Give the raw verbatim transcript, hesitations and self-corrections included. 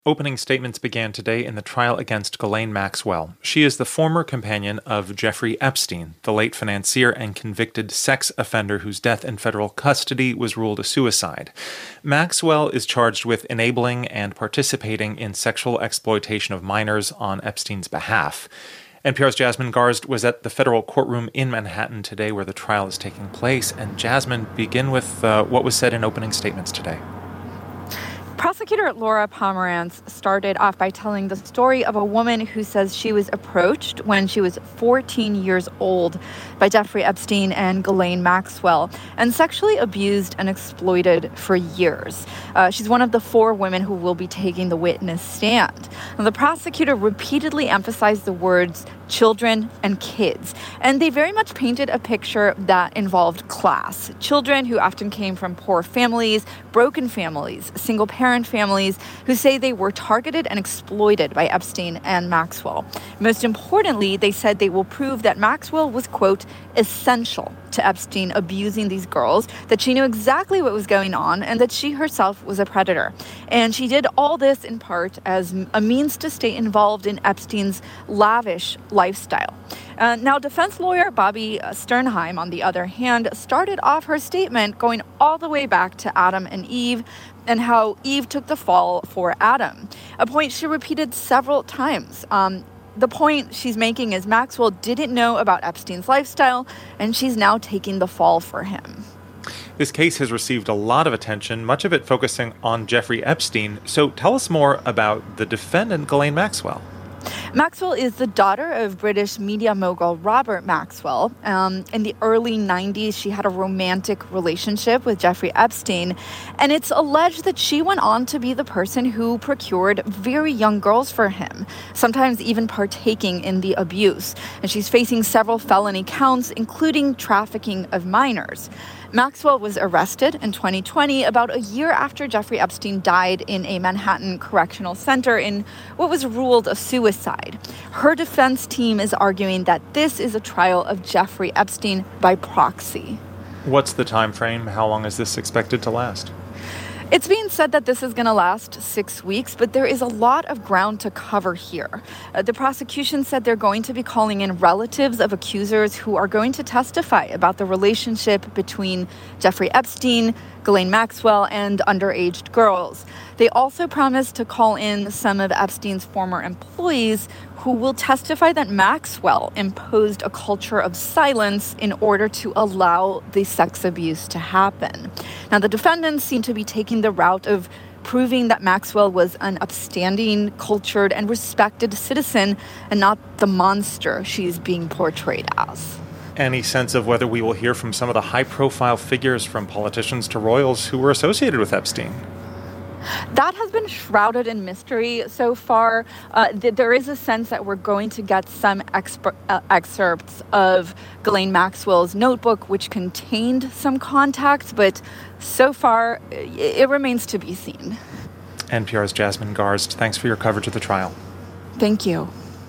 Opening statements began today in the trial against Ghislaine Maxwell. She is the former companion of Jeffrey Epstein, the late financier and convicted sex offender whose death in federal custody was ruled a suicide. Maxwell is charged with enabling and participating in sexual exploitation of minors on Epstein's behalf. N P R's Jasmine Garsd was at the federal courtroom in Manhattan today where the trial is taking place. And Jasmine, begin with uh, what was said in opening statements today. Prosecutor Laura Pomerantz started off by telling the story of a woman who says she was approached when she was fourteen years old by Jeffrey Epstein and Ghislaine Maxwell and sexually abused and exploited for years. Uh, she's one of the four women who will be taking the witness stand. Now, the prosecutor repeatedly emphasized the words children and kids, and they very much painted a picture that involved class. Children who often came from poor families, broken families, single-parent families who say they were targeted and exploited by Epstein and Maxwell. Most importantly, they said they will prove that Maxwell was, quote, essential to Epstein abusing these girls, that she knew exactly what was going on, and that she herself was a predator. And she did all this in part as a means to stay involved in Epstein's lavish lifestyle. Uh, now, defense lawyer Bobby Sternheim, on the other hand, started off her statement going all the way back to Adam and Eve and how Eve took the fall for Adam, a point she repeated several times. Um, The point she's making is Maxwell didn't know about Epstein's lifestyle, and she's now taking the fall for him. This case has received a lot of attention, much of it focusing on Jeffrey Epstein. So tell us more about the defendant, Ghislaine Maxwell. Maxwell is the daughter of British media mogul Robert Maxwell. Um, in the early nineties, she had a romantic relationship with Jeffrey Epstein, and it's alleged that she went on to be the person who procured very young girls for him, sometimes even partaking in the abuse. And she's facing several felony counts, including trafficking of minors. Maxwell was arrested in twenty twenty, about a year after Jeffrey Epstein died in a Manhattan correctional center in what was ruled a suicide. Her defense team is arguing that this is a trial of Jeffrey Epstein by proxy. What's the time frame? How long is this expected to last? It's being said that this is going to last six weeks, but there is a lot of ground to cover here. Uh, the prosecution said they're going to be calling in relatives of accusers who are going to testify about the relationship between Jeffrey Epstein, Ghislaine Maxwell, and underage girls. They also promised to call in some of Epstein's former employees who will testify that Maxwell imposed a culture of silence in order to allow the sex abuse to happen. Now, the defendants seem to be taking the route of proving that Maxwell was an upstanding, cultured, and respected citizen and not the monster she's being portrayed as. Any sense of whether we will hear from some of the high-profile figures, from politicians to royals, who were associated with Epstein? That has been shrouded in mystery so far. Uh, th- there is a sense that we're going to get some exper- uh, excerpts of Ghislaine Maxwell's notebook, which contained some contacts, but so far, it, it remains to be seen. N P R's Jasmine Garsd, thanks for your coverage of the trial. Thank you.